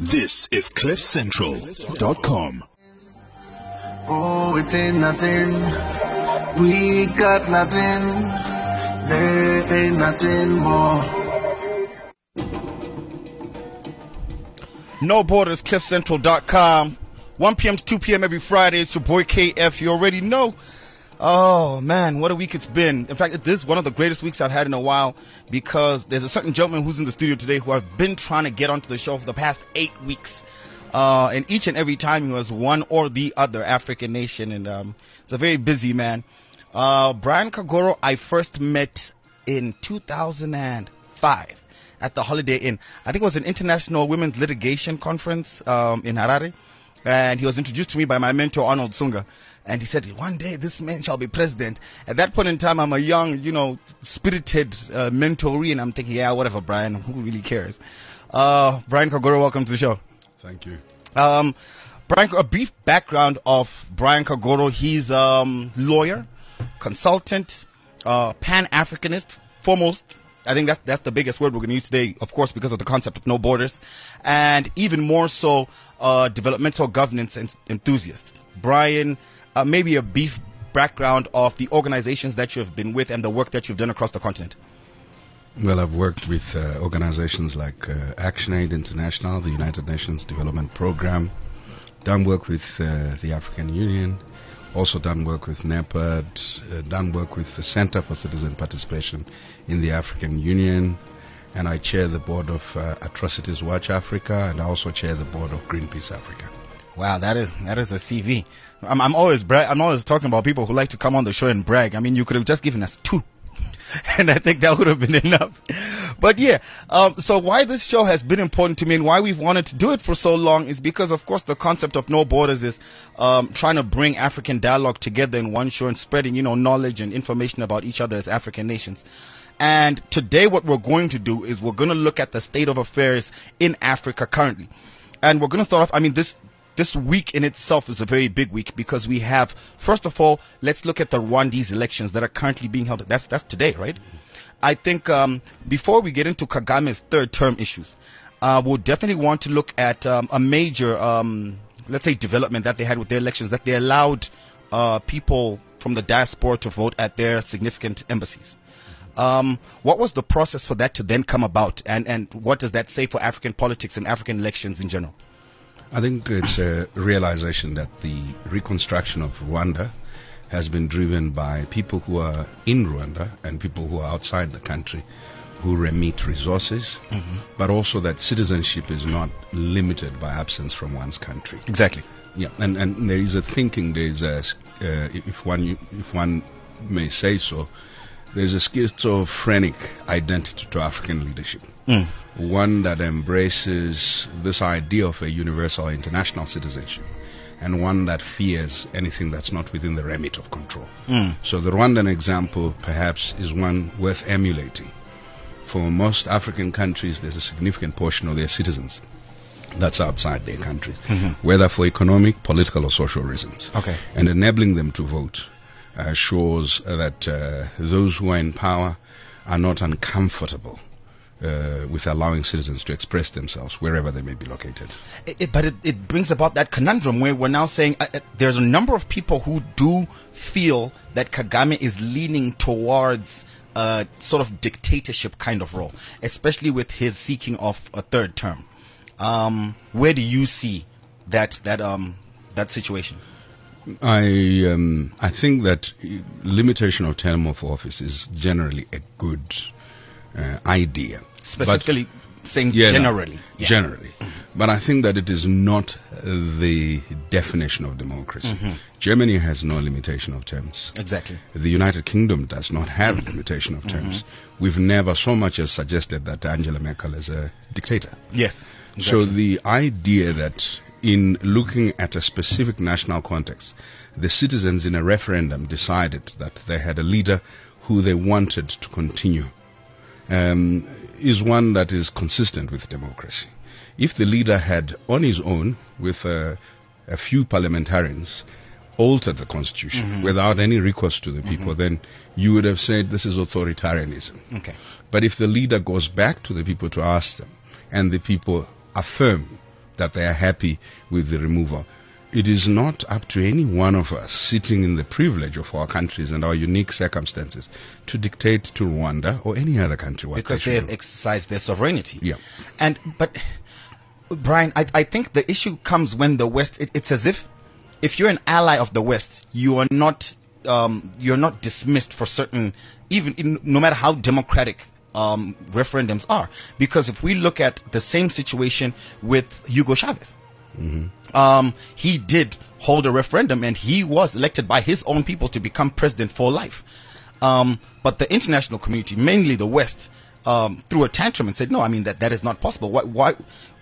This is CliffCentral.com. Oh, it ain't nothing. We got nothing. There ain't nothing more. No Borders, CliffCentral.com. 1 p.m. to 2 p.m. every Friday. It's your boy KF. You already know. Oh, man, what a week it's been. In fact, this is one of the greatest weeks I've had in a while because there's a certain gentleman who's in the studio today who I've been trying to get onto the show for the past 8 weeks. And each and every time he was one or the other African nation. And it's a very busy man. Brian Kagoro, I first met in 2005 at the Holiday Inn. I think it was an international women's litigation conference in Harare. And he was introduced to me by my mentor, Arnold Sunga. And he said, one day this man shall be president. At that point in time, I'm a young, spirited mentoree. And I'm thinking, yeah, whatever, Brian. Who really cares? Brian Kagoro, welcome to the show. Thank you. Brian, a brief background of Brian Kagoro. He's lawyer, consultant, Pan-Africanist, foremost. I think that's the biggest word we're going to use today, of course, because of the concept of no borders, and even more so, developmental governance enthusiast. Brian, maybe a brief background of the organizations that you have been with and the work that you've done across the continent. Well, I've worked with organizations like ActionAid International, the United Nations Development Program, done work with the African Union, also done work with NEPAD, done work with the Center for Citizen Participation in the African Union, and I chair the board of Atrocities Watch Africa, and I also chair the board of Greenpeace Africa. Wow, that is a CV. I'm always talking about people who like to come on the show and brag. I mean, you could have just given us 2. And I think that would have been enough. But yeah, so why this show has been important to me and why we've wanted to do it for so long is because, of course, the concept of no borders is trying to bring African dialogue together in one show and spreading, knowledge and information about each other as African nations. And today what we're going to do is we're going to look at the state of affairs in Africa currently. And we're going to start off, this week in itself is a very big week because we have, first of all, let's look at the Rwandese elections that are currently being held. That's today, right? I think before we get into Kagame's third term issues, we'll definitely want to look at a major, let's say, development that they had with their elections, that they allowed people from the diaspora to vote at their significant embassies. What was the process for that to then come about, and what does that say for African politics and African elections in general? I think it's a realization that the reconstruction of Rwanda has been driven by people who are in Rwanda and people who are outside the country who remit resources, but also that citizenship is not limited by absence from one's country. Exactly. Yeah, and there is a thinking, there is a, if one may say so, there's a schizophrenic identity to African leadership. One that embraces this idea of a universal international citizenship, and one that fears anything that's not within the remit of control. So the Rwandan example perhaps is one worth emulating. For most African countries, there's a significant portion of their citizens that's outside their countries, whether for economic, political, or social reasons. Okay. And enabling them to vote shows that those who are in power are not uncomfortable with allowing citizens to express themselves wherever they may be located. But it brings about that conundrum where we're now saying there's a number of people who do feel that Kagame is leaning towards a sort of dictatorship kind of role, especially with his seeking of a third term. Where do you see that situation? I think that limitation of term of office is generally a good idea. Specifically saying generally. Yeah. Generally. But I think that it is not the definition of democracy. Germany has no limitation of terms. Exactly. The United Kingdom does not have limitation of terms. We've never so much as suggested that Angela Merkel is a dictator. Yes. Exactly. So the idea that in looking at a specific national context, the citizens in a referendum decided that they had a leader who they wanted to continue is one that is consistent with democracy. If the leader had, on his own, with a few parliamentarians, altered the constitution without any recourse to the people, then you would have said this is authoritarianism. Okay. But if the leader goes back to the people to ask them, and the people affirm that they are happy with the removal. It is not up to any one of us sitting in the privilege of our countries and our unique circumstances to dictate to Rwanda or any other country what because they have exercised their sovereignty. Yeah. But Brian, I think the issue comes when the West, it's as if you're an ally of the West, you're not dismissed for certain, no matter how democratic referendums are. Because if we look at the same situation with Hugo Chavez, he did hold a referendum and he was elected by his own people to become president for life. But the international community, mainly the West, threw a tantrum and said, no, I mean, that is not possible. Why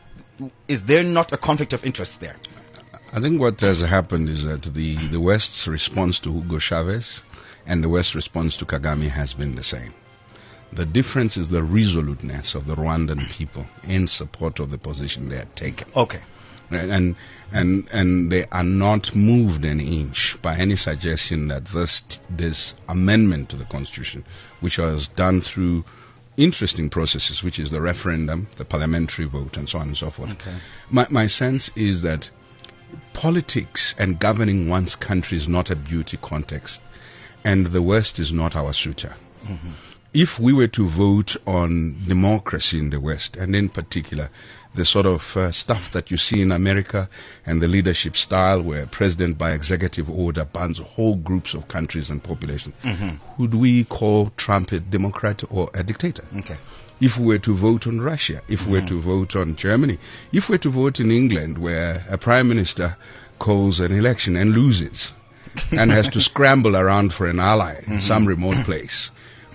is there not a conflict of interest there? I think what has happened is that the West's response to Hugo Chavez and the West's response to Kagame has been the same. The difference is the resoluteness of the Rwandan people in support of the position they had taken. Okay. And they are not moved an inch by any suggestion that this amendment to the Constitution, which was done through interesting processes, which is the referendum, the parliamentary vote, and so on and so forth. Okay. My sense is that politics and governing one's country is not a beauty contest, and the West is not our suitor. If we were to vote on democracy in the West, and in particular the sort of stuff that you see in America and the leadership style where president by executive order bans whole groups of countries and populations, would we call Trump a democrat or a dictator? Okay. If we were to vote on Russia, if we were to vote on Germany, if we were to vote in England where a prime minister calls an election and loses and has to scramble around for an ally in some remote place,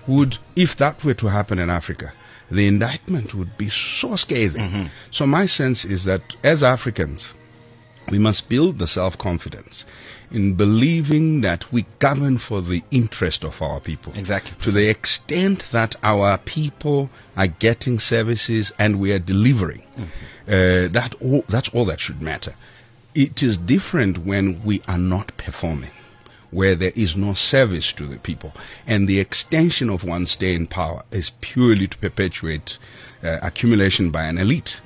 if that were to happen in Africa, the indictment would be so scathing. So my sense is that as Africans, we must build the self-confidence in believing that we govern for the interest of our people. Exactly. To the extent that our people are getting services and we are delivering, that's all that should matter. It is different when we are not performing, where there is no service to the people, and the extension of one's stay in power is purely to perpetuate accumulation by an elite.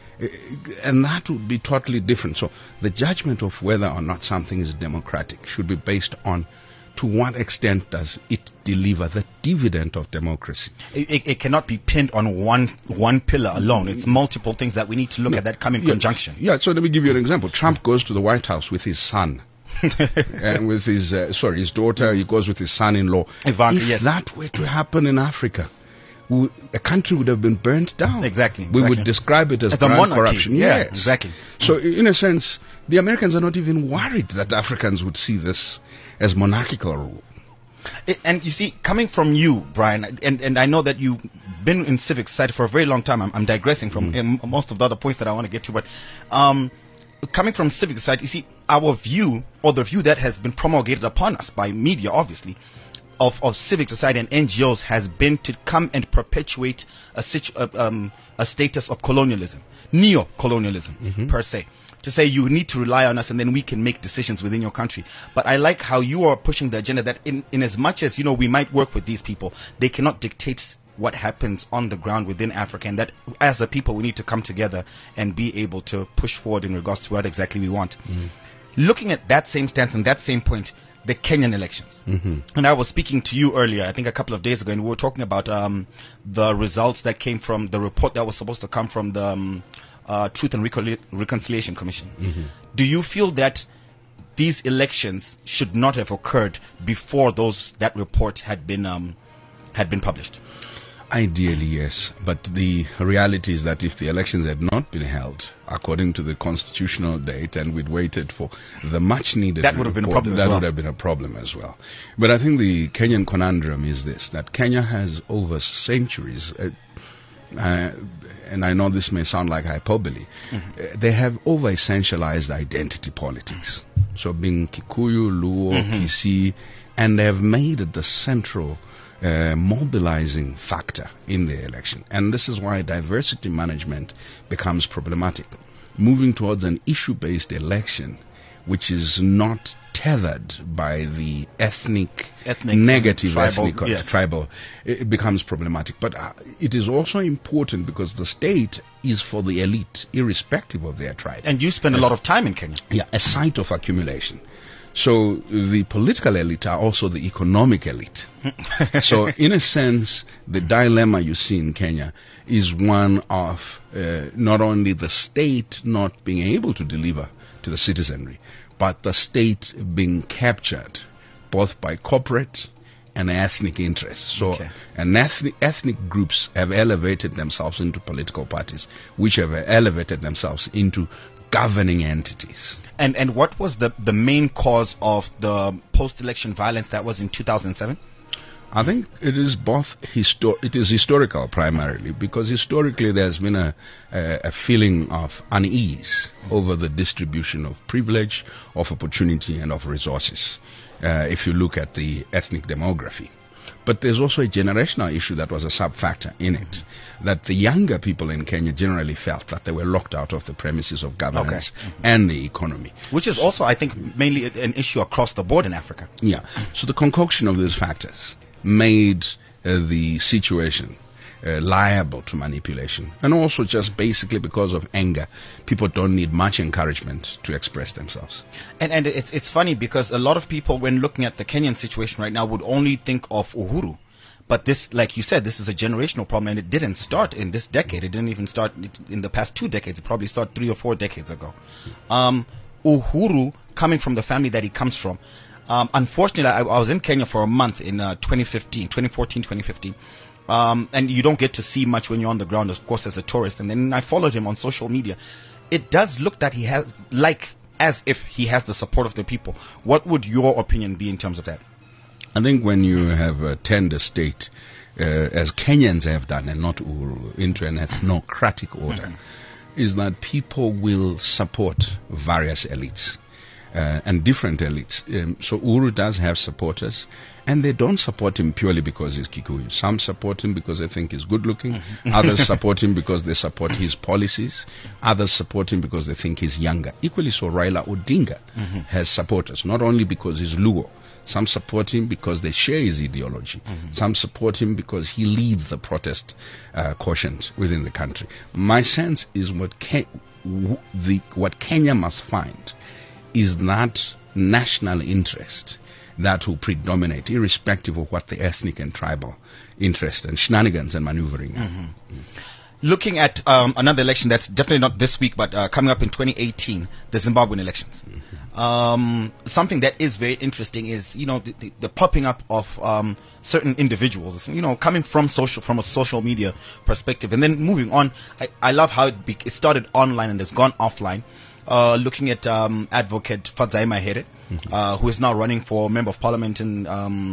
And that would be totally different. So the judgment of whether or not something is democratic should be based on to what extent does it deliver the dividend of democracy. It cannot be pinned on one pillar alone. It's multiple things that we need to look at that come in conjunction. Yeah, so let me give you an example. Trump goes to the White House with his son. And with his daughter, he goes with his son-in-law. Ivanka, if that were to happen in Africa, a country would have been burnt down. Exactly. We would describe it as a monarchy. Corruption. Yeah, yes. exactly. So in a sense, the Americans are not even worried that Africans would see this as monarchical rule. And you see, coming from you, Brian, and I know that you've been in civic society for a very long time. I'm digressing from most of the other points that I want to get to, but coming from civic society, you see, our view, or the view that has been promulgated upon us by media, obviously, of civic society and NGOs has been to come and perpetuate a status of colonialism, neo-colonialism, per se. To say you need to rely on us and then we can make decisions within your country. But I like how you are pushing the agenda that in as much as, we might work with these people, they cannot dictate what happens on the ground within Africa, and that as a people we need to come together and be able to push forward in regards to what exactly we want. Looking at that same stance and that same point, the Kenyan elections. And I was speaking to you earlier, I think a couple of days ago, and we were talking about the results that came from the report that was supposed to come from the Truth and Reconciliation Commission. Do you feel that these elections should not have occurred before that report had been published? Ideally, yes. But the reality is that if the elections had not been held according to the constitutional date and we'd waited for the much needed that would have been a problem that would have been a problem as well. But I think the Kenyan conundrum is this, that Kenya has over centuries, and I know this may sound like hyperbole, they have over-essentialized identity politics. So being Kikuyu, Luo, Kisii, and they have made it the central mobilizing factor in the election. And this is why diversity management becomes problematic. Moving towards an issue-based election which is not tethered by the negative tribal, it becomes problematic. But it is also important because the state is for the elite, irrespective of their tribe. And you spend a lot of time in Kenya. Yeah, a site of accumulation. So the political elite are also the economic elite. So in a sense, the dilemma you see in Kenya is one of not only the state not being able to deliver to the citizenry, but the state being captured both by corporate and ethnic interests. So ethnic groups have elevated themselves into political parties, which have elevated themselves into governing entities. And what was the main cause of the post-election violence that was in 2007? I think it is both it is historical primarily, because historically there's been a feeling of unease over the distribution of privilege, of opportunity, and of resources, if you look at the ethnic demography. But there's also a generational issue that was a sub-factor in it, that the younger people in Kenya generally felt that they were locked out of the premises of governance and the economy. Which is also, I think, mainly an issue across the board in Africa. Yeah. So the concoction of these factors made the situation liable to manipulation. And also just basically because of anger, people don't need much encouragement to express themselves. And it's funny because a lot of people, when looking at the Kenyan situation right now, would only think of Uhuru. But this, like you said, this is a generational problem, and it didn't start in this decade. It didn't even start in the past 2 decades. It probably started 3 or 4 decades ago. Uhuru, coming from the family that he comes from, unfortunately, I was in Kenya for a month in 2015. And you don't get to see much when you're on the ground, of course, as a tourist. And then I followed him on social media. It does look that he has, as if he has the support of the people. What would your opinion be in terms of that? I think when you have turned a state, as Kenyans have done, and not Uhuru, into an ethnocratic order, is that people will support various elites. And different elites. So Uhuru does have supporters, and they don't support him purely because he's Kikuyu. Some support him because they think he's good looking. Others support him because they support his policies. Others support him because they think he's younger. Equally so, Raila Odinga has supporters, not only because he's Luo. Some support him because they share his ideology. Some support him because he leads the protest quotient within the country. My sense is what Kenya must find is that national interest that will predominate, irrespective of what the ethnic and tribal interest and shenanigans and maneuvering are. Looking at another election that's definitely not this week, but coming up in 2018, the Zimbabwean elections. Something that is very interesting is, the popping up of certain individuals, coming from a social media perspective, and then moving on. I love how it started online and has gone offline. Looking at advocate Fadzai Mahere, who is now running for Member of Parliament in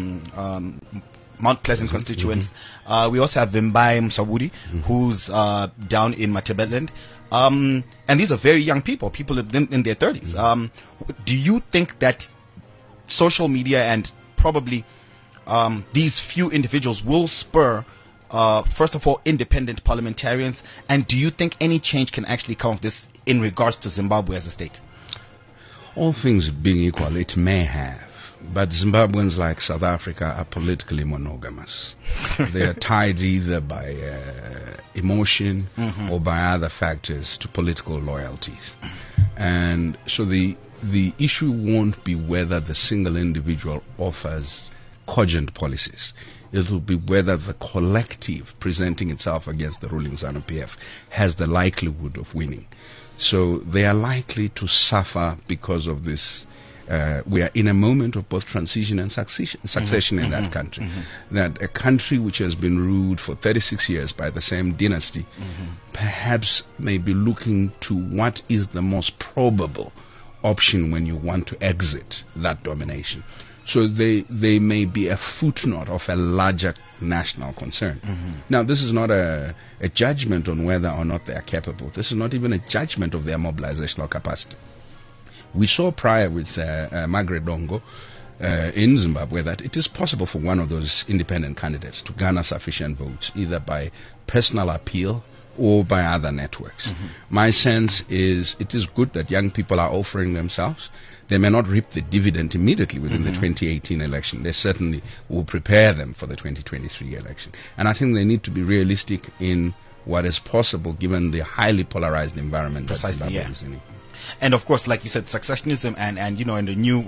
Mount Pleasant constituents. We also have Vimbai Msabudi, who's down in Matabeleland. And these are very young people in their 30s. Do you think that social media and probably these few individuals will spur first of all, independent parliamentarians, and do you think any change can actually come of this in regards to Zimbabwe as a state? All things being equal, it may have. But Zimbabweans, like South Africa, are politically monogamous. They are tied either by emotion or by other factors to political loyalties. And so the issue won't be whether the single individual offers cogent policies. It will be whether the collective presenting itself against the ruling ZANU-PF has the likelihood of winning. So they are likely to suffer because of this. We are in a moment of both transition and succession in that country. That a country which has been ruled for 36 years by the same dynasty perhaps may be looking to what is the most probable option when you want to exit that domination. So they may be a footnote of a larger national concern. Now, this is not a judgment on whether or not they are capable. This is not even a judgment of their mobilizational capacity. We saw prior with Margaret Dongo in Zimbabwe that it is possible for one of those independent candidates to garner sufficient votes, either by personal appeal or by other networks. My sense is it is good that young people are offering themselves. They may not reap the dividend immediately within the 2018 election. They certainly will prepare them for the 2023 election. And I think they need to be realistic in what is possible given the highly polarized environment that Zimbabwe is in. And of course, like you said, successionism and the new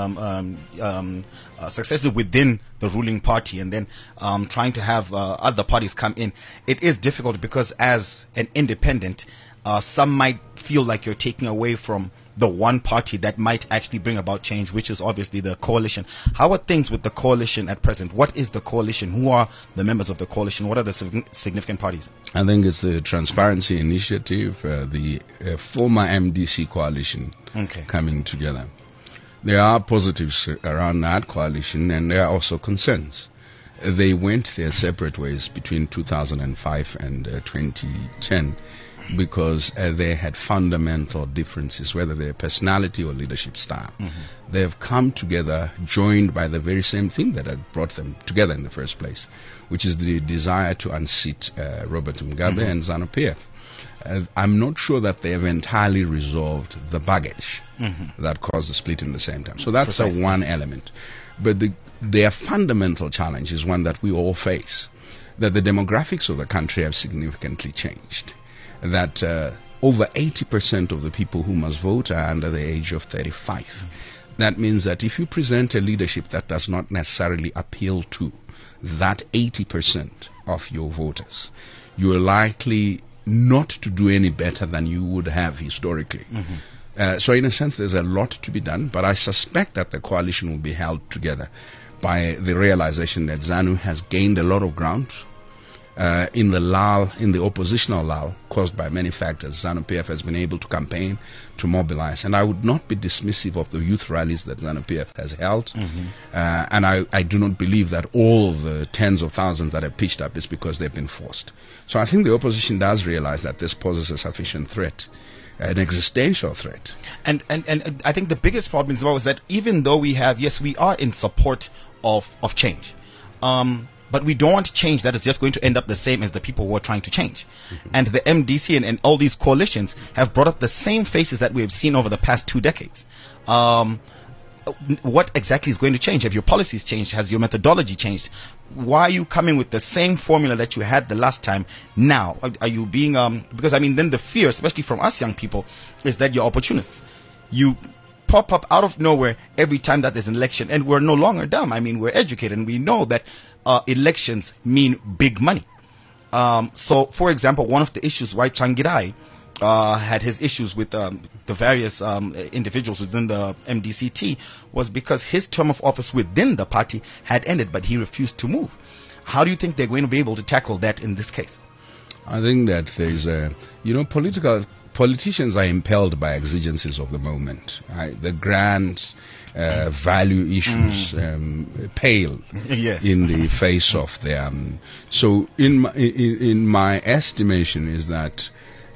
succession within the ruling party, and then trying to have other parties come in. It is difficult because as an independent, some might feel like you're taking away from the one party that might actually bring about change, which is obviously the coalition. How are things with the coalition at present? What is the coalition? Who are the members of the coalition? What are the significant parties? I think it's the Transparency Initiative, the former MDC coalition coming together. There are positives around that coalition, and there are also concerns. They went their separate ways between 2005 and 2010. Because they had fundamental differences, whether they're personality or leadership style. They have come together, joined by the very same thing that had brought them together in the first place, which is the desire to unseat Robert Mugabe and ZANU-PF. I'm not sure that they have entirely resolved the baggage that caused the split in the same time. So that's one element. But their fundamental challenge is one that we all face, that the demographics of the country have significantly changed. That over 80% of the people who must vote are under the age of 35. That means that if you present a leadership that does not necessarily appeal to that 80% of your voters, you are likely not to do any better than you would have historically. So in a sense, there's a lot to be done, but I suspect that the coalition will be held together by the realization that ZANU has gained a lot of ground. In the oppositional lull caused by many factors, ZANU-PF has been able to campaign, to mobilize, and I would not be dismissive of the youth rallies that ZANU-PF has held, and I do not believe that all the tens of thousands that have pitched up is because they've been forced. So I think the opposition does realize that this poses a sufficient threat, an existential threat. And I think the biggest problem as well is that even though we are in support of change, but we don't want change that is just going to end up the same as the people who are trying to change. And the MDC and all these coalitions have brought up the same faces that we have seen over the past 2 decades. What exactly is going to change? Have your policies changed? Has your methodology changed? Why are you coming with the same formula that you had the last time now? Are you being, because then the fear, especially from us young people, is that you're opportunists. You pop up out of nowhere every time that there's an election, and we're no longer dumb. We're educated, and we know that elections mean big money. So, for example, one of the issues why Tsvangirai had his issues with the various individuals within the MDCT was because his term of office within the party had ended, but he refused to move. How do you think they're going to be able to tackle that in this case? I think that there's politicians are impelled by exigencies of the moment. The grand value issues pale in the face of them. So in my estimation is that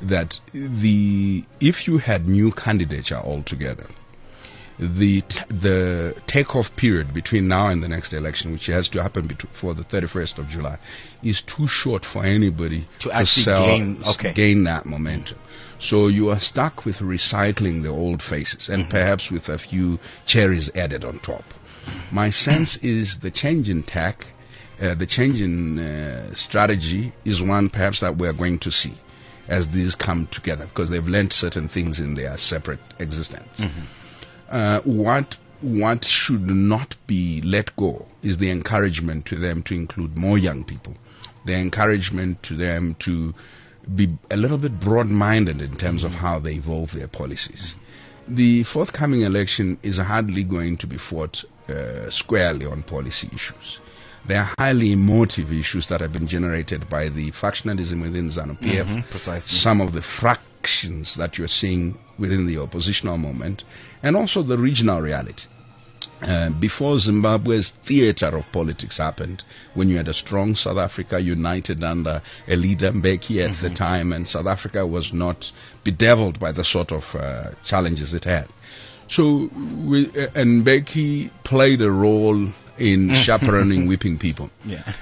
if you had new candidature altogether, the takeoff period between now and the next election, which has to happen before the 31st of July, is too short for anybody to gain that momentum. So you are stuck with recycling the old faces and perhaps with a few cherries added on top. My sense is the change in tack, the change in strategy is one perhaps that we are going to see as these come together, because they've learned certain things in their separate existence. What should not be let go is the encouragement to them to include more young people, the encouragement to them to be a little bit broad-minded in terms of how they evolve their policies. The forthcoming election is hardly going to be fought squarely on policy issues. They are highly emotive issues that have been generated by the factionalism within ZANU-PF, precisely. Some of the fractions that you're seeing within the oppositional movement, and also the regional reality. Before Zimbabwe's theater of politics happened, when you had a strong South Africa united under a leader, Mbeki, at the time, and South Africa was not bedeviled by the sort of challenges it had. So, and Mbeki played a role in chaperoning whipping people.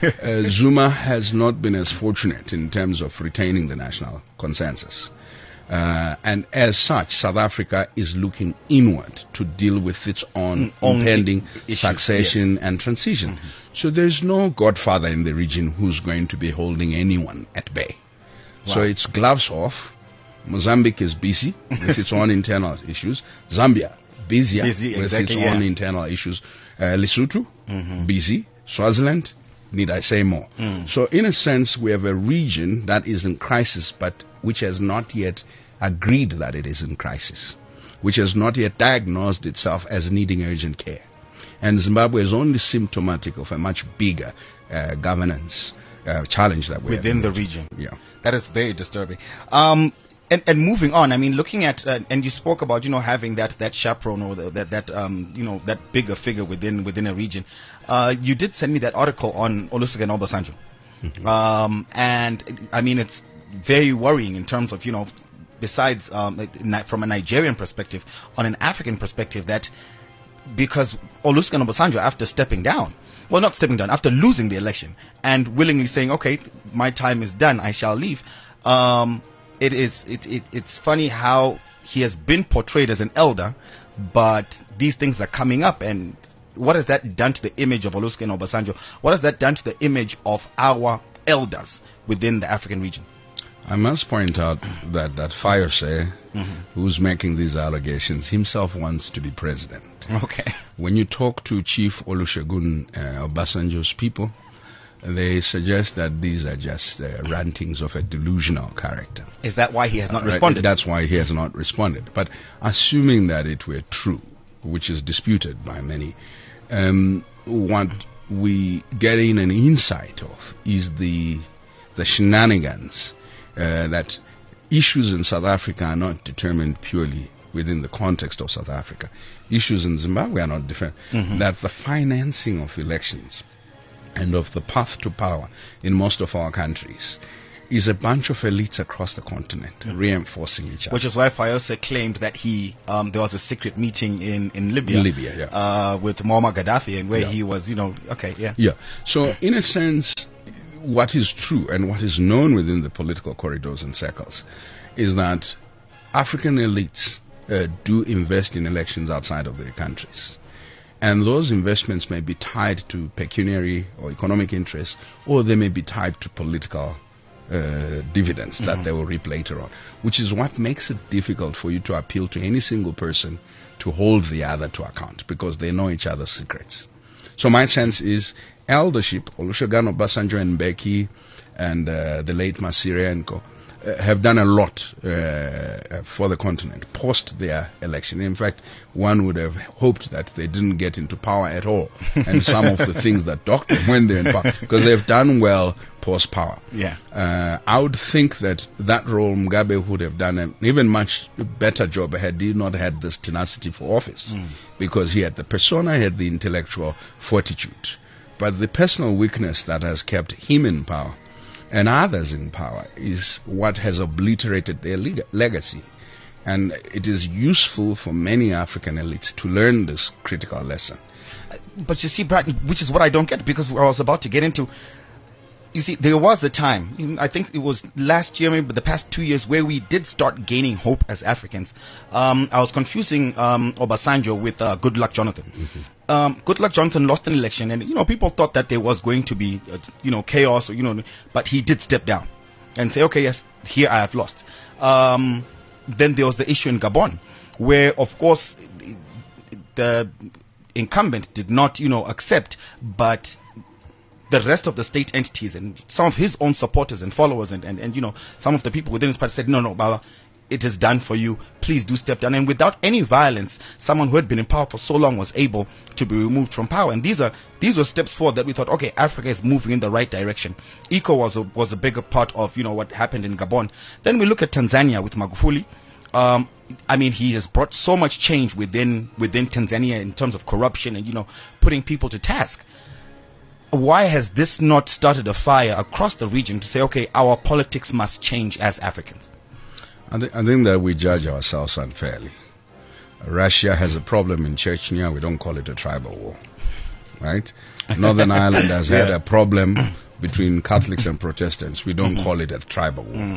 Zuma has not been as fortunate in terms of retaining the national consensus. And as such, South Africa is looking inward to deal with its own impending issues, succession yes. and transition. So there's no godfather in the region who's going to be holding anyone at bay. Wow. So it's gloves off. Mozambique is busy with its own internal issues. Zambia, busy with exactly, its own internal issues. Lesotho, busy. Swaziland, need I say more? So in a sense, we have a region that is in crisis, but which has not yet agreed that it is in crisis, which has not yet diagnosed itself as needing urgent care. And Zimbabwe is only symptomatic of a much bigger governance challenge that we within have the region. Yeah. That is very disturbing. And moving on, I mean, looking at and you spoke about having that chaperone or that bigger figure within a region. You did send me that article on Olusegun Obasanjo, and I mean it's very worrying in terms of besides from a Nigerian perspective, on an African perspective, that because Olusegun Obasanjo, after after losing the election and willingly saying, okay, my time is done, I shall leave. It's funny how he has been portrayed as an elder, but these things are coming up. And what has that done to the image of Olusegun Obasanjo? What has that done to the image of our elders within the African region? I must point out that Fayose, who's making these allegations, himself wants to be president. Okay. When you talk to Chief Olusegun Obasanjo's people, they suggest that these are just rantings of a delusional character. Is that why he has not responded? That's why he has not responded. But assuming that it were true, which is disputed by many, what we get in an insight of is the shenanigans that issues in South Africa are not determined purely within the context of South Africa. Issues in Zimbabwe are not different. That the financing of elections and of the path to power in most of our countries is a bunch of elites across the continent reinforcing each other. Which is why Fayose claimed that there was a secret meeting in Libya. In Libya, yeah. With Muammar Gaddafi, and where he was, okay, yeah. Yeah. So in a sense, what is true and what is known within the political corridors and circles is that African elites do invest in elections outside of their countries. And those investments may be tied to pecuniary or economic interests, or they may be tied to political dividends that they will reap later on, which is what makes it difficult for you to appeal to any single person to hold the other to account, because they know each other's secrets. So my sense is eldership, Olusegun Obasanjo and Mbeki and the late Masire have done a lot for the continent post their election. In fact, one would have hoped that they didn't get into power at all, and some of the things that doctored when they're in power, because they've done well post power. Yeah. I would think that role Mugabe would have done an even much better job had he not had this tenacity for office, because he had the persona, he had the intellectual fortitude, but the personal weakness that has kept him in power and others in power is what has obliterated their legacy. And it is useful for many African elites to learn this critical lesson. But you see, Brad, which is what I don't get, because I was about to get into. You see, there was a time, I think it was last year, maybe the past 2 years, where we did start gaining hope as Africans. I was confusing Obasanjo with Goodluck Jonathan. Goodluck Jonathan lost an election, and people thought that there was going to be chaos, but he did step down and say, okay, yes, here I have lost. Then there was the issue in Gabon, where of course the incumbent did not accept, but the rest of the state entities and some of his own supporters and followers and some of the people within his party said, no, Baba, it is done for you. Please do step down. And without any violence, someone who had been in power for so long was able to be removed from power. And these were steps forward that we thought, okay, Africa is moving in the right direction. ECO was a bigger part of what happened in Gabon. Then we look at Tanzania with Magufuli. He has brought so much change within Tanzania in terms of corruption and putting people to task. Why has this not started a fire across the region to say, okay, our politics must change as Africans? I think that we judge ourselves unfairly. Russia has a problem in Chechnya. We don't call it a tribal war, right? Northern Ireland has had a problem between Catholics and Protestants. We don't call it a tribal war.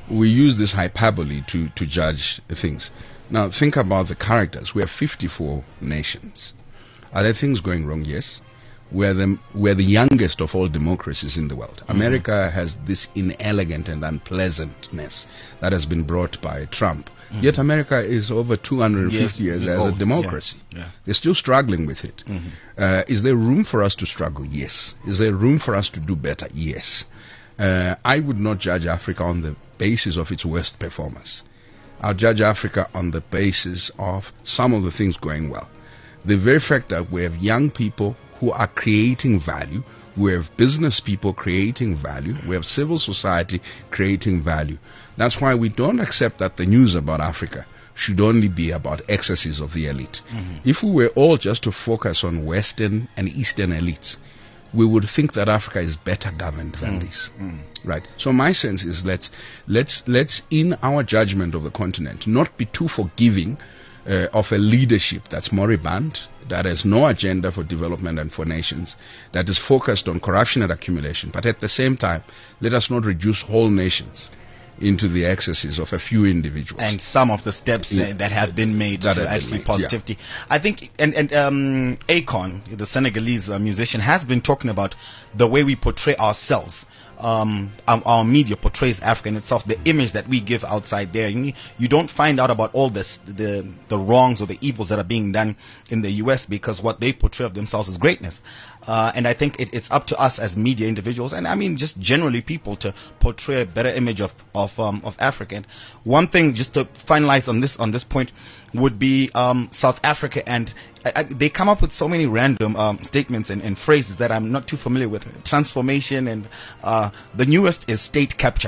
we use this hyperbole to judge things. Now, think about the characters. We have 54 nations. Are there things going wrong? Yes. We're the youngest of all democracies in the world. America has this inelegant and unpleasantness that has been brought by Trump. Yet America is over 250 years as old. a democracy. Yeah. They're still struggling with it. Is there room for us to struggle? Yes. Is there room for us to do better? Yes. I would not judge Africa on the basis of its worst performance. I'll judge Africa on the basis of some of the things going well. The very fact that we have young people who are creating value, we have business people creating value, we have civil society creating value. That's why we don't accept that the news about Africa should only be about excesses of the elite. If we were all just to focus on Western and Eastern elites, we would think that Africa is better governed than this. Right. So my sense is let's in our judgment of the continent not be too forgiving of a leadership that's moribund, that has no agenda for development and for nations, that is focused on corruption and accumulation. But at the same time, let us not reduce whole nations into the excesses of a few individuals. And some of the steps that have been made to actually positivity. Yeah. I think, and Akon, the Senegalese musician, has been talking about the way we portray ourselves. Our media portrays Africa in itself, the image that we give outside there. You don't find out about all this, the wrongs or the evils that are being done in the US, because what they portray of themselves is greatness. And I think it's up to us as media individuals, and I mean just generally people, to portray a better image of Africa. And one thing, just to finalize on this point, would be South Africa, and they come up with so many random statements and phrases that I'm not too familiar with. Transformation, and the newest is state capture.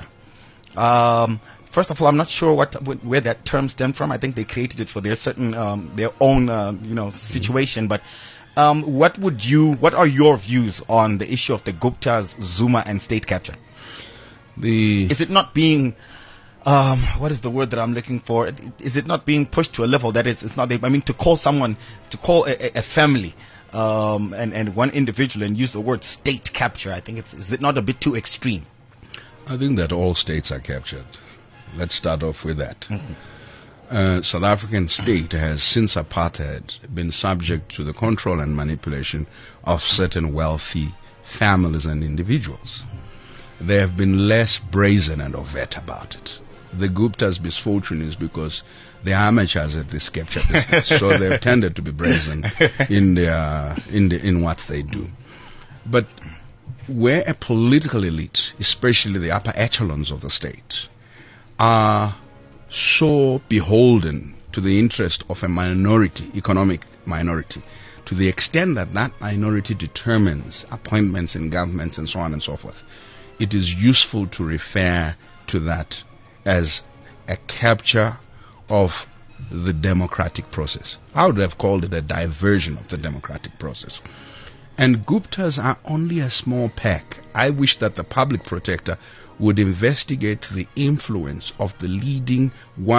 First of all, I'm not sure where that term stemmed from. I think they created it for their certain their own situation. But what are your views on the issue of the Guptas, Zuma, and state capture? Is it not being what is the word that I'm looking for? Is it not being pushed to a level that it's not? I mean, to call a family and one individual and use the word state capture, I think is it not a bit too extreme? I think that all states are captured. Let's start off with that. South African state has, since apartheid, been subject to the control and manipulation of certain wealthy families and individuals. They have been less brazen and overt about it. The Gupta's misfortune is because they are amateurs at this capture business, so they've tended to be brazen in what they do. But where a political elite, especially the upper echelons of the state, are so beholden to the interest of a minority, economic minority, to the extent that that minority determines appointments in governments and so on and so forth, it is useful to refer to that as a capture of the democratic process. I would have called it a diversion of the democratic process. And Guptas are only a small pack. I wish that the public protector would investigate the influence of the leading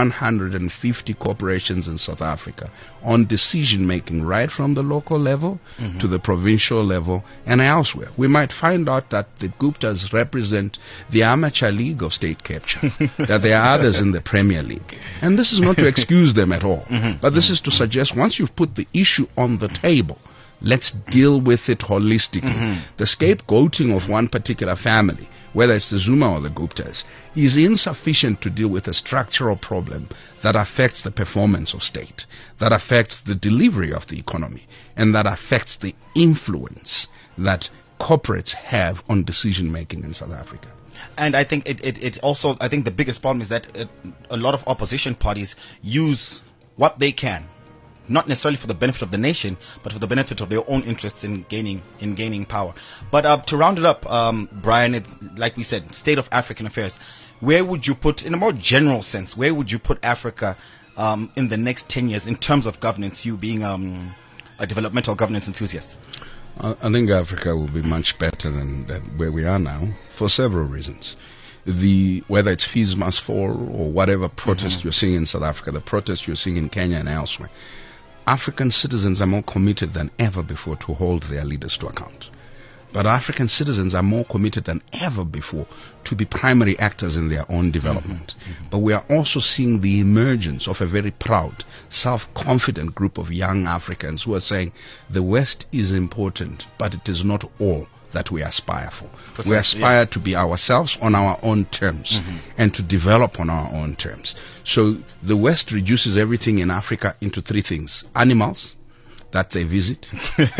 150 corporations in South Africa on decision making, right from the local level to the provincial level and elsewhere. We might find out that the Guptas represent the amateur league of state capture, that there are others in the Premier League. And this is not to excuse them at all, but this is to suggest once you've put the issue on the table, let's deal with it holistically. The scapegoating of one particular family, whether it's the Zuma or the Guptas, is insufficient to deal with a structural problem that affects the performance of state, that affects the delivery of the economy, and that affects the influence that corporates have on decision making in South Africa. And I think it's also, I think the biggest problem is that a lot of opposition parties use what they can, not necessarily for the benefit of the nation, but for the benefit of their own interests in gaining power. But to round it up, Brian, it's, like we said, state of African affairs. Where would you put, in a more general sense, where would you put Africa in the next 10 years in terms of governance, you being a developmental governance enthusiast? I think Africa will be much better than where we are now, for several reasons. Whether it's fees must fall or whatever protest you're seeing in South Africa, the protests you're seeing in Kenya and elsewhere, African citizens are more committed than ever before to hold their leaders to account. But African citizens are more committed than ever before to be primary actors in their own development. But we are also seeing the emergence of a very proud, self-confident group of young Africans who are saying the West is important, but it is not all that we aspire for. Precisely, We aspire to be ourselves on our own terms and to develop on our own terms. So the West reduces everything in Africa into three things: animals that they visit,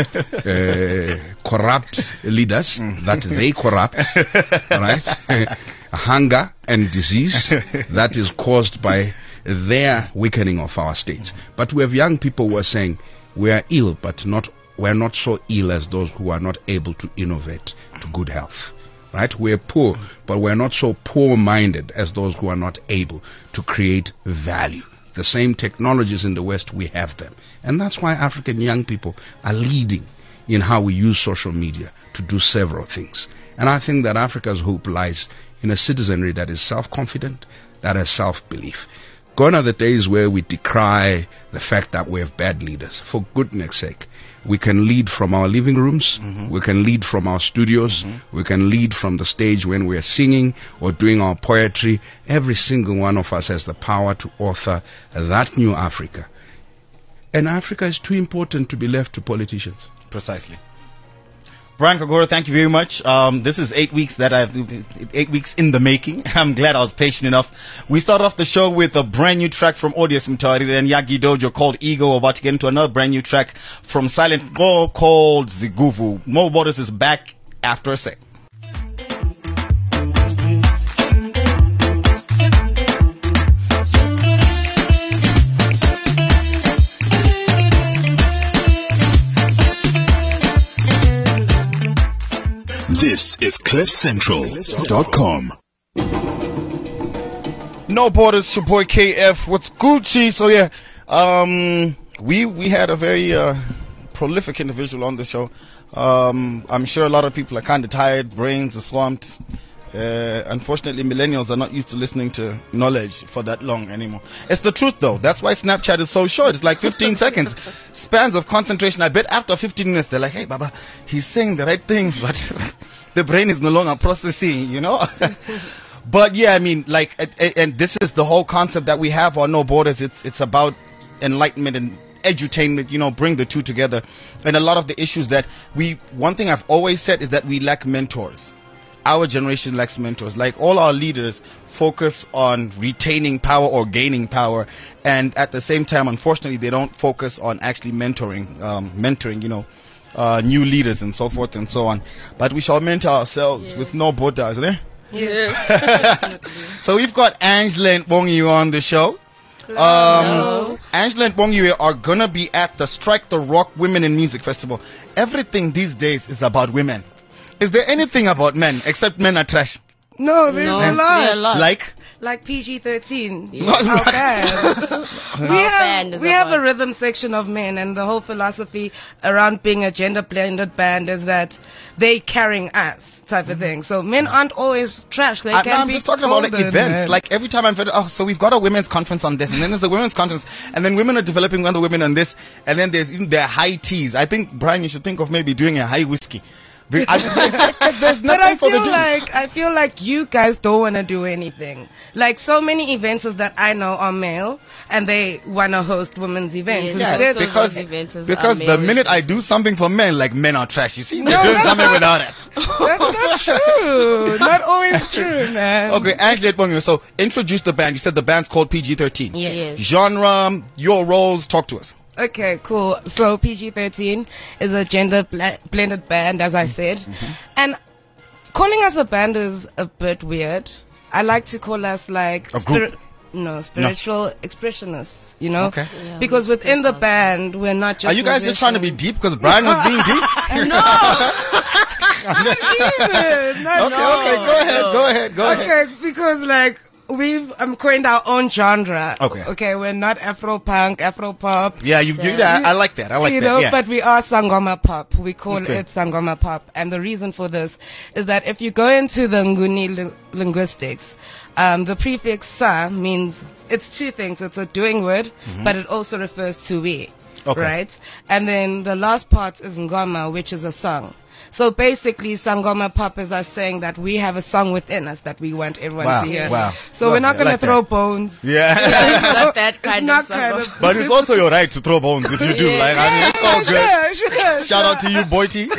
corrupt leaders that they corrupt, right? Hunger and disease that is caused by their weakening of our states. But we have young people who are saying we are ill, but we're not so ill as those who are not able to innovate to good health. Right? We're poor, but we're not so poor-minded as those who are not able to create value. The same technologies in the West, we have them. And that's why African young people are leading in how we use social media to do several things. And I think that Africa's hope lies in a citizenry that is self-confident, that has self-belief. Gone are the days where we decry the fact that we have bad leaders. For goodness sake, we can lead from our living rooms, we can lead from our studios, we can lead from the stage when we are singing or doing our poetry. Every single one of us has the power to author that new Africa. And Africa is too important to be left to politicians. Precisely. Brian Kagoro, thank you very much. This is 8 weeks 8 weeks in the making. I'm glad I was patient enough. We start off the show with a brand new track from Odious Mtari and Yagi Dojo called Ego. We're about to get into another brand new track from Silent Go called Ziguvu. Mo Borders is back after a sec. This is CliffCentral.com. No Borders, your boy KF. What's Gucci? So yeah, we had a very prolific individual on the show. I'm sure a lot of people are kind of tired, brains are swamped. Unfortunately, millennials are not used to listening to knowledge for that long anymore. It's the truth though. That's why Snapchat is so short. It's like 15 seconds. Spans of concentration. I bet after 15 minutes they're like, hey Baba, he's saying the right things, but the brain is no longer processing, you know. But yeah, I mean, like, and this is the whole concept that we have on No Borders. It's about enlightenment and edutainment, you know, bring the two together. And a lot of the issues that one thing I've always said is that we lack mentors. Our generation lacks mentors. Like, all our leaders focus on retaining power or gaining power, and at the same time, unfortunately, they don't focus on actually mentoring, you know, new leaders and so forth and so on. But we shall mentor ourselves with No Borders, eh? Yes. So we've got Angela and Bongiwe on the show. Angela and Bongiwe are gonna be at the Strike the Rock Women in Music Festival. Everything these days is about women. Is there anything about men except men are trash? No, there's a lot. Like PG-13. Yeah. How bad? We have a about rhythm section of men, and the whole philosophy around being a gender-blended band is that they carrying us type of thing. So men aren't always trash. They can I'm be just talking about like golden, events. man. Like every time so we've got a women's conference on this, and then there's a women's conference, and then women are developing other women on this, and then there's even their high teas. I think, Brian, you should think of maybe doing a high whiskey. There's But nothing for the dudes. I feel like you guys don't want to do anything. Like, so many events that I know are male, and they want to host women's events. Yes, Yeah, Instead- most of those events are because the male minute I events. do something for men, like, men are trash. You see, No, they're doing that's something not- without it. That's not true. Not always true, man. Okay, Angela Bongiwe, so introduce the band. You said the band's called PG-13. Yes. Genre, your roles, talk to us. Okay, cool. So PG-13 is a gender-blended band, as I said. And calling us a band is a bit weird. I like to call us like A group. spiritual expressionists, you know? Okay. Yeah, Because we within the express band, we're not just Are you guys just trying to be musicians. deep? Because Brian was being deep? Not even. Not Okay, go ahead. Okay, because like we've coined our own genre. Okay. Okay, we're not Afro punk, Afro pop. Yeah, you do that. I like that. You know, yeah. but we are Sangoma pop. We call Okay. it Sangoma pop, and the reason for this is that if you go into the Nguni linguistics, the prefix sa means it's two things. It's a doing word, but it also refers to we. Okay. Right? And then the last part is Ngoma, which is a song. So basically, Sangoma Pop is us saying that we have a song within us that we want everyone Wow, to hear. wow. So we're not Lovely. I going like to throw that. bones. Yeah. Not that kind Not of kind song. of. But it's also your right to throw bones if you do. Yeah. Like, I mean, it's all good. Sure. Shout out to you, Boity.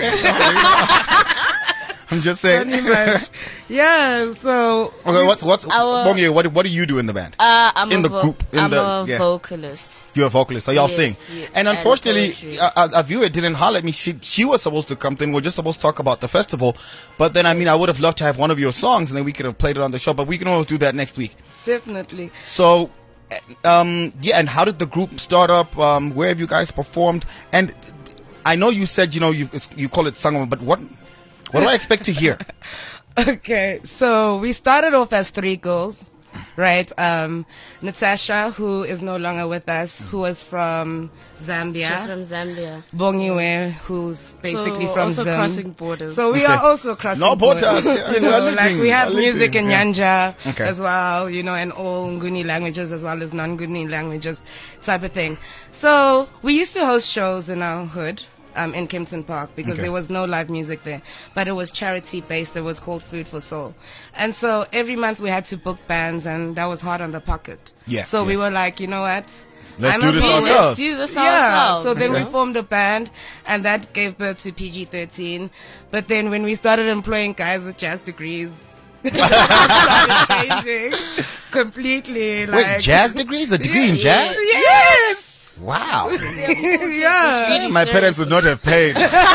I'm just saying. Pretty much. Yeah, so. Okay, what's Our- Bongi, what do you do in the band? I'm In a the group, in I'm the- a yeah. vocalist. You're a vocalist, so y'all Yes, sing. yes, And and unfortunately, poetry. a viewer didn't holler at me. She was supposed to come in. We're just supposed to talk about the festival. But then, I mean, I would have loved to have one of your songs, and then we could have played it on the show. But we can always do that next week. Definitely. So, yeah, and how did the group start up? Where have you guys performed? And I know you said, you know, you call it Sangoma, but what do I expect to hear? Okay, so we started off as 3 girls, right? Natasha, who is no longer with us, who was from Zambia. She's from Zambia. Bongiwe, who's basically So from also Zim. crossing borders. So we are also crossing No borders. borders, yeah, You we are know, like linking, we have we are music in linking, Nyanja Okay. as well, you know, and all Nguni languages as well as non-Nguni languages type of thing. So we used to host shows in our hood. In Kempton Park because Okay. there was no live music there, but it was charity based. It was called Food for Soul, and so every month we had to book bands, and that was hard on the pocket. Yeah, So we yeah. were like, you know what? Let's I'm do a this vocalist. ourselves. Let's do this Yeah. ourselves. So then Okay. we formed a band, and that gave birth to PG-13. But then when we started employing guys with jazz degrees, it started changing completely. Wait, Like jazz degrees? A degree in Yeah. jazz? Yes. Wow. Yeah. My parents would not have paid.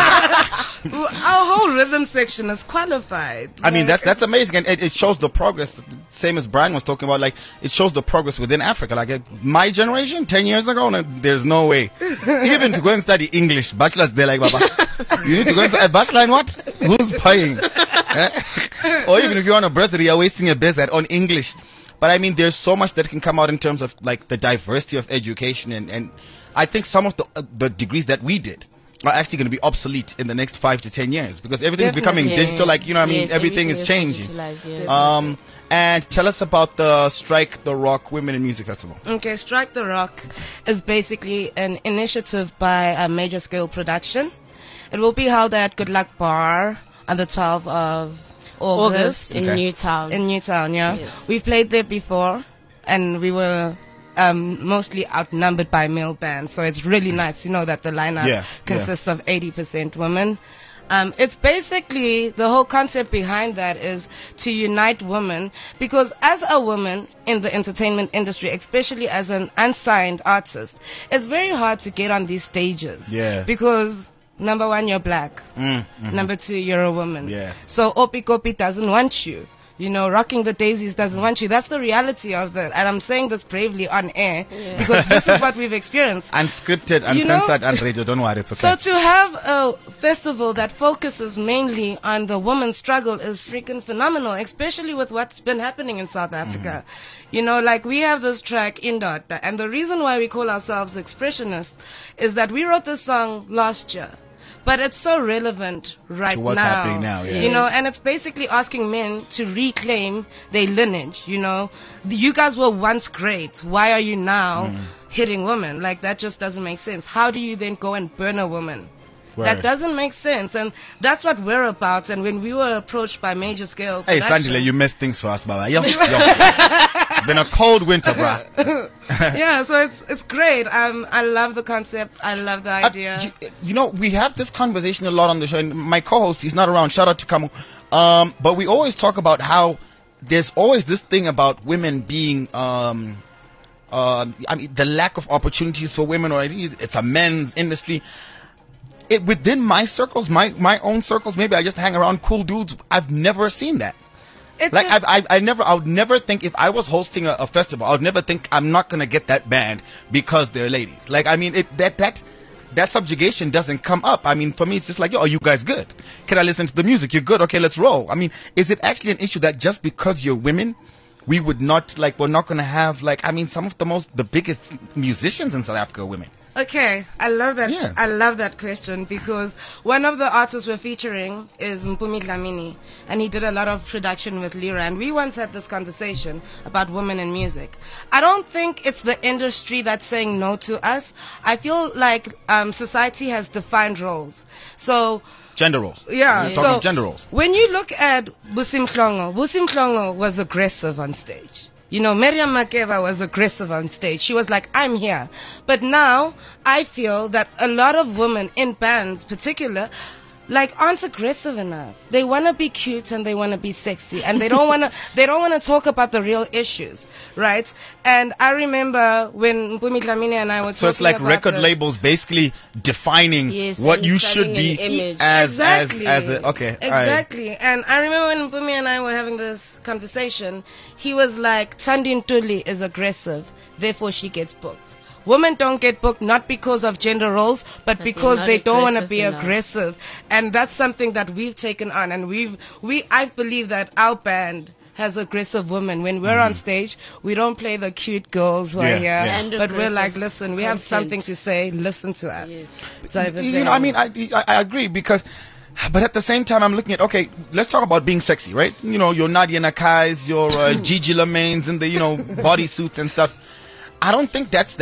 Our whole rhythm section is qualified. I mean, Like, that's amazing, and it shows the progress. Same as Brian was talking about, like it shows the progress within Africa. Like my generation, 10 years ago, no, there's no way. Even to go and study English, bachelor's, they're like, Baba, you need to go and study a bachelor in what? Who's paying? Or even if you're on a bursary, you're wasting your visit on English. But I mean, there's so much that can come out in terms of like the diversity of education, and I think some of the degrees that we did are actually going to be obsolete in the next 5 to 10 years because everything is becoming Definitely. digital. Like, you know, what I mean, Yes, everything is is changing. digitalized, yes. And tell us about the Strike the Rock Women in Music Festival. Okay, Strike the Rock is basically an initiative by a Major Scale Production. It will be held at Good Luck Bar on the 12th of August in Okay. Newtown. in Newtown, yeah. Yes. We've played there before, and we were mostly outnumbered by male bands, so it's really nice to know that the lineup Yeah, consists of 80% women. It's basically the whole concept behind that is to unite women, because as a woman in the entertainment industry, especially as an unsigned artist, it's very hard to get on these stages. Yeah. Because number one, you're black. Number two, you're a woman. Yeah. So Opi Kopi doesn't want you. You know, Rocking the Daisies doesn't want you. That's the reality of it. And I'm saying this bravely on air because this is what we've experienced. Unscripted, You know? uncensored, and radio. Don't worry, it's okay. So to have a festival that focuses mainly on the woman's struggle is freaking phenomenal, especially with what's been happening in South Africa. You know, like we have this track, Indota, and the reason why we call ourselves expressionists is that we wrote this song last year. But it's so relevant right To what's now. happening now, yeah. You know, and it's basically asking men to reclaim their lineage, you know. You guys were once great. Why are you now hitting women? Like, that just doesn't make sense. How do you then go and burn a woman? Word. That doesn't make sense. And that's what we're about. And when we were approached by Major Scale Hey, Production- Sandile, you messed things for us, Baba. Yo. It's been a cold winter, bruh. Yeah, so it's great. I love the concept. I love the idea. You know, we have this conversation a lot on the show, and my co-host, he's not around. Shout out to Kamu. But we always talk about how there's always this thing about women being, I mean, the lack of opportunities for women, or it's a men's industry. Within my circles, my own circles, maybe I just hang around cool dudes. I've never seen that. It's Like a- I would never think if I was hosting a festival, I would never think I'm not gonna get that band because they're ladies. Like, I mean, that subjugation doesn't come up. I mean, for me, it's just like, yo, are you guys good? Can I listen to the music? You're good. Okay, let's roll. I mean, is it actually an issue that just because you're women, we're not gonna have, like, I mean, some of the biggest musicians in South Africa are women. Okay, I love that. Yeah. I love that question because one of the artists we're featuring is Mpumi Dlamini, and he did a lot of production with Lyra. And we once had this conversation about women in music. I don't think it's the industry that's saying no to us. I feel like society has defined roles. So Gender roles. yeah, We're so talking gender roles. when you look at Busim Mhlongo was aggressive on stage. You know, Miriam Makeba was aggressive on stage. She was like, I'm here. But now, I feel that a lot of women in bands, particular, like, aren't aggressive enough. They want to be cute and they want to be sexy. And they don't want to talk about the real issues, right? And I remember when Mpumi Dlamini and I were talking So it's like about record this. labels basically defining Yes, what and you selling should be an image. as a okay. all right. Exactly. And I remember when Mpumi and I were having this conversation, he was like, Tandi Ntuli is aggressive, therefore she gets booked. Women don't get booked not because of gender roles, but But because they're they not don't want to aggressive be enough. aggressive. And that's something that we've taken on. And I believe that our band has aggressive women. When we're on stage, we don't play the cute girls who Yeah, are here, yeah. And but we're like, aggressive listen, we have content. something to say, listen to us. Yes. Type of You thing. know, I mean, I agree because, but at the same time, I'm looking at, okay, let's talk about being sexy, right? You know, your Nadia Nakais, your Gigi Lamaines and the, you know, bodysuits and stuff. I don't think that's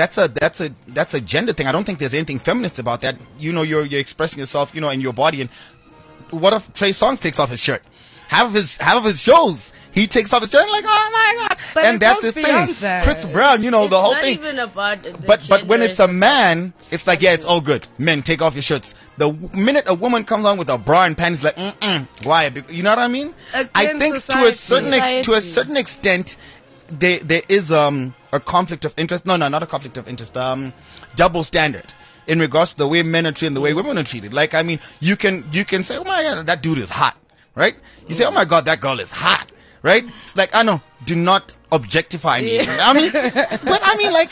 a gender thing. I don't think there's anything feminist about that. You know, you're expressing yourself, you know, in your body. And what if Trey Songz takes off his shirt? Half of his shows, he takes off his shirt. Like, oh my god! But And it that's goes his thing. beyond that. Chris Brown, you know, It's the whole not thing. even about the But when gender, it's a man, it's like, yeah, it's all good. Men, take off your shirts. The minute a woman comes on with a bra and panties, like, why? You know what I mean? I Against think society. to a certain extent, there is a conflict of interest. No, not a conflict of interest. Double standard in regards to the way men are treated and the way women are treated. Like, I mean, you can say, oh my god, that dude is hot, right? You say, oh my god, that girl is hot, right? It's like, I know, do not objectify me. I mean, but I mean, like,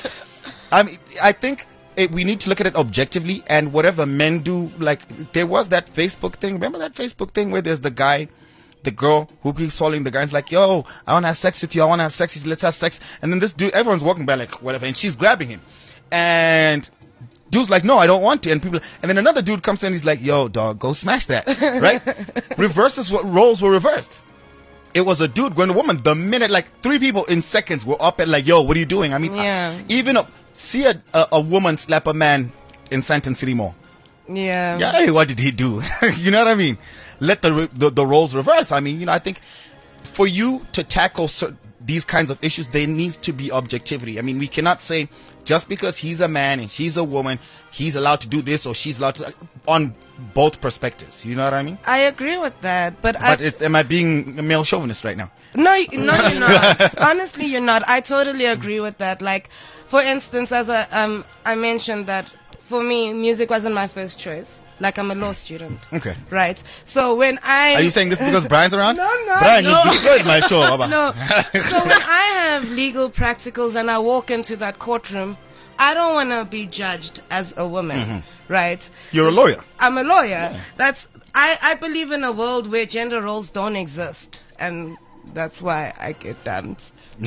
I think we need to look at it objectively, and whatever men do, like, there was that Facebook thing. Remember that Facebook thing where there's the girl who keeps following the guy. It's like, yo, I want to have sex with you. I want to have sex with you. Let's have sex. And then this dude, everyone's walking by like, whatever, and she's grabbing him. And dude's like, no, I don't want to. And then another dude comes in, he's like, yo, dog, go smash that. Right? Reverses what roles were reversed. It was a dude going to a woman. The minute, like, 3 people in seconds were up and like, yo, what are you doing? I mean, Yeah. see a woman slap a man in Santon City Mall. Yeah. Yeah, hey, what did he do? You know what I mean? Let the roles reverse. I mean, you know, I think for you to tackle these kinds of issues, there needs to be objectivity. I mean, we cannot say just because he's a man and she's a woman, he's allowed to do this or she's allowed to, on both perspectives. You know what I mean? I agree with that, but Am I being a male chauvinist right now? No, you're not. Honestly, you're not. I totally agree with that. Like, for instance, as I mentioned that for me, music wasn't my first choice. Like, I'm a law student. Okay. Right? So when Are you saying this because Brian's around? No, Brian, no. you heard my show. Baba. No. So when I have legal practicals and I walk into that courtroom, I don't want to be judged as a woman, right? You're a lawyer. I'm a lawyer. I believe in a world where gender roles don't exist, and that's why I get damned.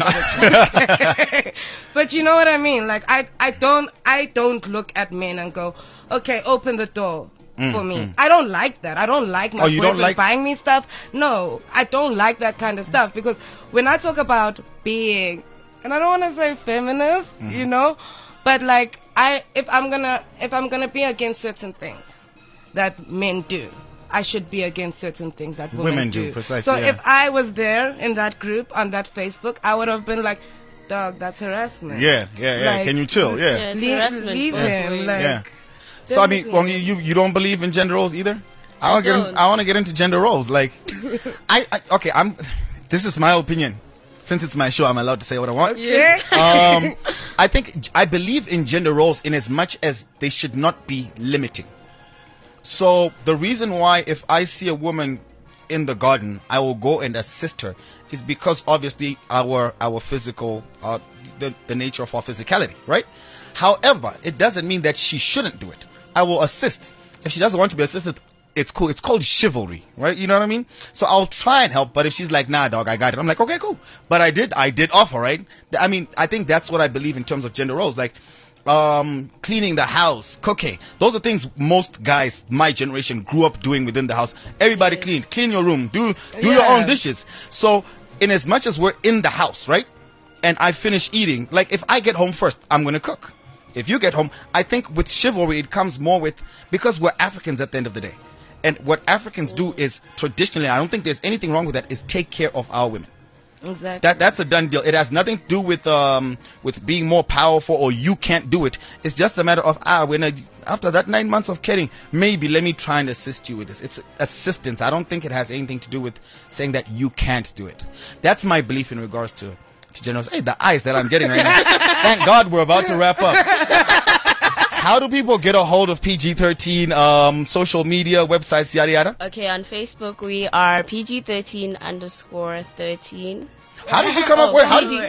But you know what I mean? Like, I don't look at men and go, okay, open the door for me. I don't like that. I don't like my Oh, you don't boyfriend like- buying me stuff. No, I don't like that kind of stuff, because when I talk about being, and I don't want to say feminist, you know, but like, if I'm gonna be against certain things that men do, I should be against certain things that women do, precisely, So yeah. if I was there in that group on that Facebook, I would have been like, dog, that's harassment. Yeah. Like, Can you chill? Yeah. Yeah, it's Leave harassment him. both ways. Like, Yeah. So I mean, definitely. you don't believe in gender roles either? I don't. want to get into gender roles. Like, this is my opinion. Since it's my show, I'm allowed to say what I want. Yeah. I believe in gender roles in as much as they should not be limiting. So the reason why if I see a woman in the garden, I will go and assist her is because obviously our physical, the nature of our physicality, right? However, it doesn't mean that she shouldn't do it. I will assist. If she doesn't want to be assisted, it's cool. It's called chivalry, right? You know what I mean? So I'll try and help, but if she's like, nah, dog, I got it, I'm like, okay, cool. But I did offer, right? I mean, I think that's what I believe in terms of gender roles. Like, cleaning the house, cooking. Those are things most guys, my generation, grew up doing within the house. Everybody clean your room, do your own dishes. So, in as much as we're in the house, right? And I finish eating, like if I get home first, I'm gonna cook. If you get home, I think with chivalry it comes more with, because we're Africans at the end of the day. And what Africans do is traditionally, I don't think there's anything wrong with that, is take care of our women. Exactly. That's a done deal. It has nothing to do with being more powerful or you can't do it. It's just a matter of after that 9 months of caring, maybe let me try and assist you with this. It's assistance. I don't think it has anything to do with saying that you can't do it. That's my belief in regards to generals. Hey, the eyes that I'm getting right now. Thank God we're about to wrap up. How do people get a hold of PG-13, social media, websites, yada yada? Okay, on Facebook we are PG-13_13. How did you come up with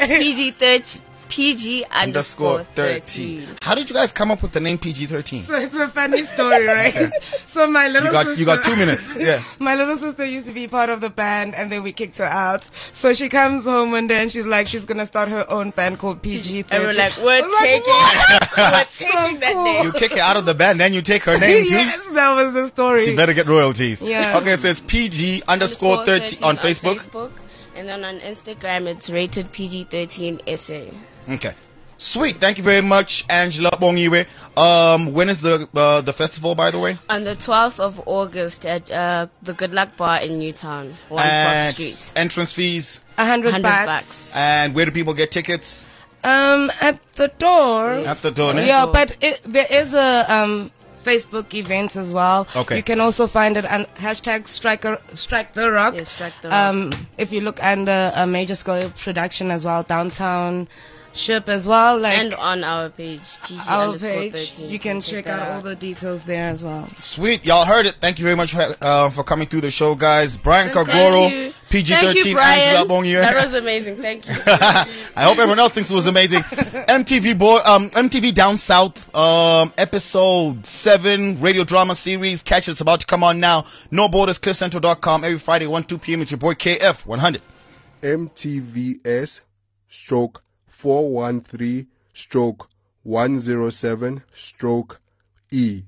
PG-13. How did you guys come up with the name PG-13? So it's a funny story, right? So my little sister, you got 2 minutes. Yeah. My little sister used to be part of the band, and then we kicked her out. So she comes home one day and she's like, she's gonna start her own band called PG-13. And we're like, we're taking that name. You kick her out of the band, then you take her name too? Yes, that was the story. She better get royalties. Yeah. Okay, so it's PG_13 on Facebook. And then on Instagram, it's rated PG-13 SA. Okay. Sweet. Thank you very much, Angela Bongiwe. When is the festival, by the way? On the 12th of August at the Good Luck Bar in Newtown, 1 Fox Street. Entrance fees? 100 bucks. And where do people get tickets? At the door. At the door, ne? Yeah, but there is a Facebook events as well. Okay. You can also find it on hashtag Strike the Rock. Yeah, Strike the Rock. If you look under a major scale production as well, downtown ship as well, like, and on our page, PG_13. You can check out all the details there as well. Sweet, y'all heard it. Thank you very much for coming through the show, guys. Brian Kagoro, PG-13, Angela Bongiwe. That was amazing. Thank you. I hope everyone else thinks it was amazing. MTV Down South, episode 7 radio drama series. Catch it. It's about to come on now. No Borders, CliffCentral.com every Friday 1-2 p.m. It's your boy KF 100. MTVS/413/107/E.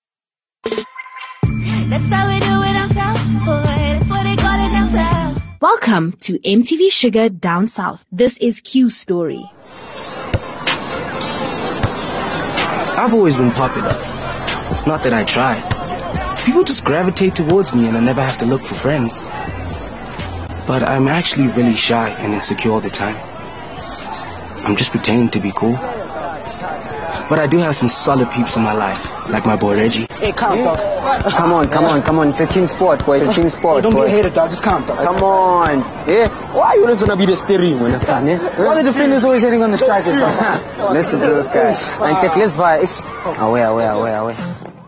That's how we do it down south, boy. That's what they call it down south. Welcome to MTV Sugar Down South. This is Q's story. I've always been popular. It's not that I try. People just gravitate towards me and I never have to look for friends. But I'm actually really shy and insecure all the time. I'm just pretending to be cool. But I do have some solid peeps in my life, like my boy Reggie. Hey, calm, dog. Come on. It's a team sport, boy. It's a team sport, Don't boy. be a hater, dog. Just calm, dog. Come on. Yeah? Why are you always gonna be the steering when it's son, yeah? Why the defenders always hitting on the strikers, dog? Listen to those guys. And take let's vibe. Away.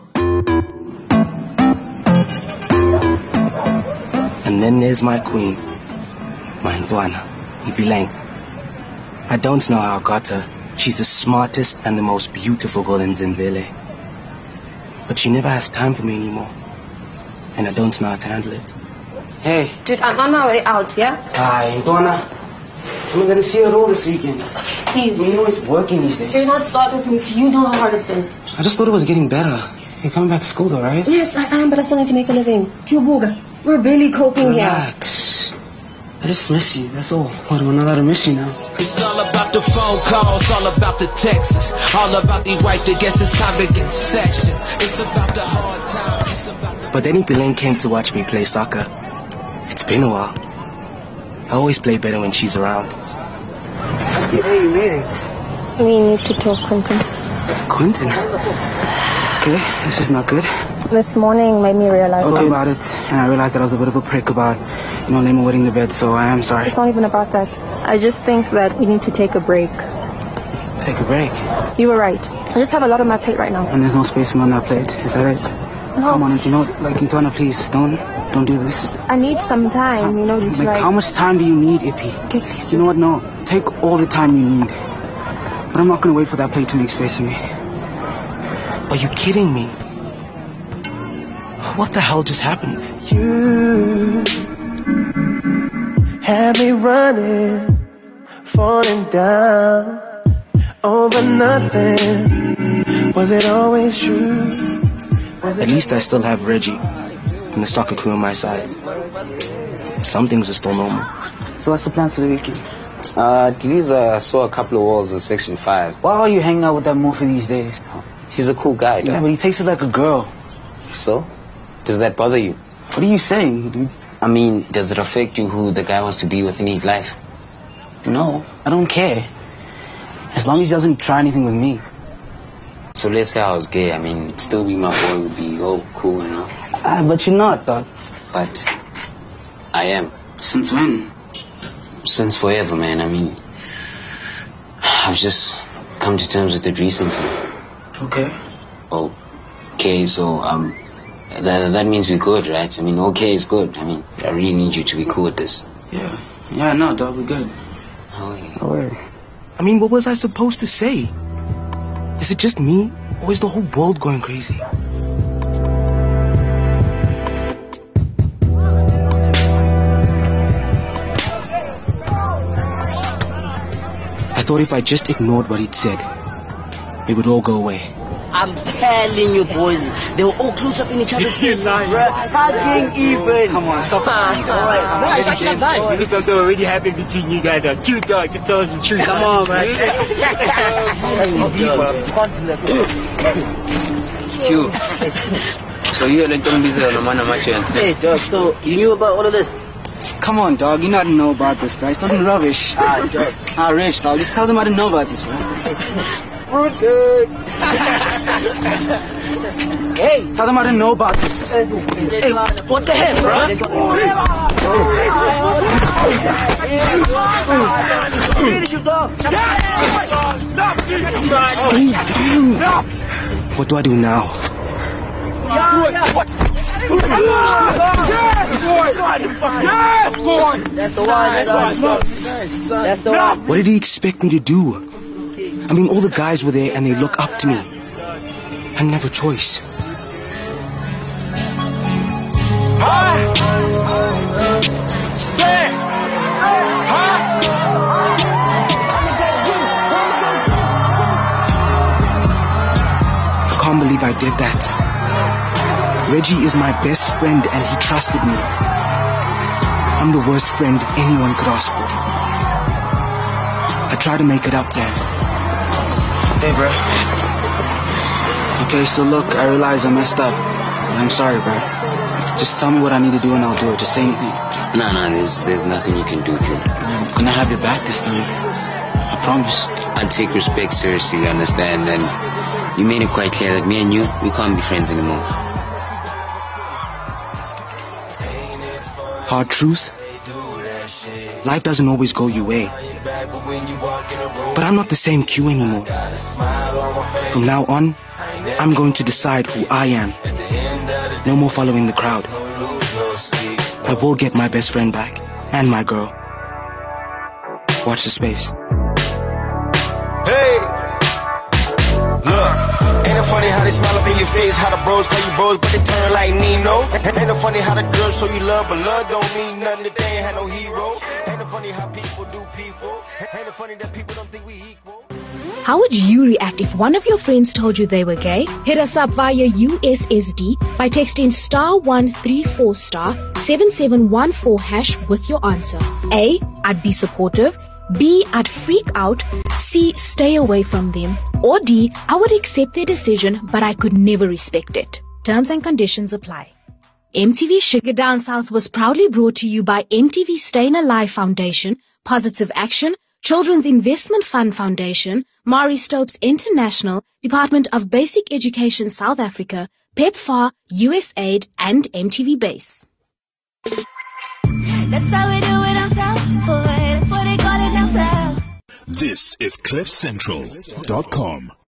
And then there's my queen, my Ndwana, Ibileng. I don't know how I got her. She's the smartest and the most beautiful girl in Zimvele. But she never has time for me anymore. And I don't know how to handle it. Hey. Dude, I'm on my way out, yeah? Hi, Ndwana. I'm gonna see her all this weekend. Please. You know it's working these days. Do not start with me. You know how hard it's been. I just thought it was getting better. You're coming back to school though, right? Yes, I am, but I still need to make a living. Kyubuga, we're barely coping Relax. I just miss you, that's all. What, am I not allowed to miss you now? It's all about the phone calls, all about the texts, all about the right to guess, it's time to get sections. It's about the hard times, it's about the... But then Ibileng came to watch me play soccer. It's been a while. I always play better when she's around. Hey, you made it. We need to talk, Quentin. Quentin? Okay, this is not good. This morning made me realize about it, and I realized that I was a bit of a prick about, Lema wetting the bed, so I am sorry. It's not even about that. I just think that we need to take a break. Take a break? You were right. I just have a lot on my plate right now. And there's no space for me on that plate, is that it? No. Come on, Ntwana, please, don't do this. I need some time, How much time do you need, Ippy? Okay, please. You know what, no, take all the time you need. But I'm not going to wait for that plate to make space for me. Are you kidding me? What the hell just happened? You had me running, falling down. over nothing. Was it always true? At least I still have Reggie and the soccer crew on my side. Some things are still normal. So what's the plans for the weekend? Delisa saw a couple of walls in Section 5. Why are you hanging out with that Morphe these days? He's a cool guy, though. Yeah, but he takes it like a girl. So? Does that bother you? What are you saying, dude? I mean, does it affect you who the guy wants to be with in his life? No, I don't care. As long as he doesn't try anything with me. So let's say I was gay. I mean, still be my boy would be all cool, you know? But you're not, dog. But I am. Since when? Since forever, man. I mean, I've just come to terms with it recently. Okay. Okay, so, that means we're good, right? I mean, okay is good. I mean, I really need you to be cool with this. Yeah, no, dog, we're good. Oh, yeah. I mean, what was I supposed to say? Is it just me, or is the whole world going crazy? I thought if I just ignored what he'd said, it would all go away. I'm telling you, boys, they were all close up in each other's heads, bruh. Hugging even. Come on, stop. No, it's actually not nice. Maybe something already happened between you guys. A cute dog, just tell us the truth. Come on, man. Cute. So you and Tombizo no man much chance. Hey, dog, so you knew about all of this? Come on, dog, you know I didn't know about this, bro. It's talking rubbish. Dog. Rich, dog, just tell them I didn't know about this, bro. We're good. Hey, tell them I didn't know about this. Hey, what the heck, bro? Finish you, dog. What do I do now? Yes, boy! That's the one. That's the one. What did he expect me to do? I mean, all the guys were there and they look up to me. I didn't have a choice. I can't believe I did that. Reggie is my best friend and he trusted me. I'm the worst friend anyone could ask for. I tried to make it up to him. Hey, bro. Okay, so look, I realize I messed up. I'm sorry, bro. Just tell me what I need to do and I'll do it. Just say anything. No, there's nothing you can do, kid. I'm gonna have your back this time. I promise. I take respect seriously, you understand? And you made it quite clear that me and you, we can't be friends anymore. Hard truth? Life doesn't always go your way. But I'm not the same Q anymore. From now on, I'm going to decide who I am. No more following the crowd. I will get my best friend back. And my girl. Watch the space. Hey! Look, ain't it funny how they smile up in your face? How the bros call you bros, but they turn like Nino? Ain't it funny how the girls show you love, but love don't mean nothing if they ain't had no hero? Ain't it funny how people do people? Ain't it funny that people don't think we equal? How would you react if one of your friends told you they were gay? Hit us up via USSD by texting *134 *7714# with your answer. A, I'd be supportive. B, I'd freak out. C, stay away from them. Or D, I would accept their decision, but I could never respect it. Terms and conditions apply. MTV Sugar Down South was proudly brought to you by MTV Staying Alive Foundation, Positive Action, Children's Investment Fund Foundation, Mari Stopes International, Department of Basic Education South Africa, PEPFAR, USAID, and MTV Base. That's how we do it on South, boy. That's what they call it down south. This is CliffCentral.com.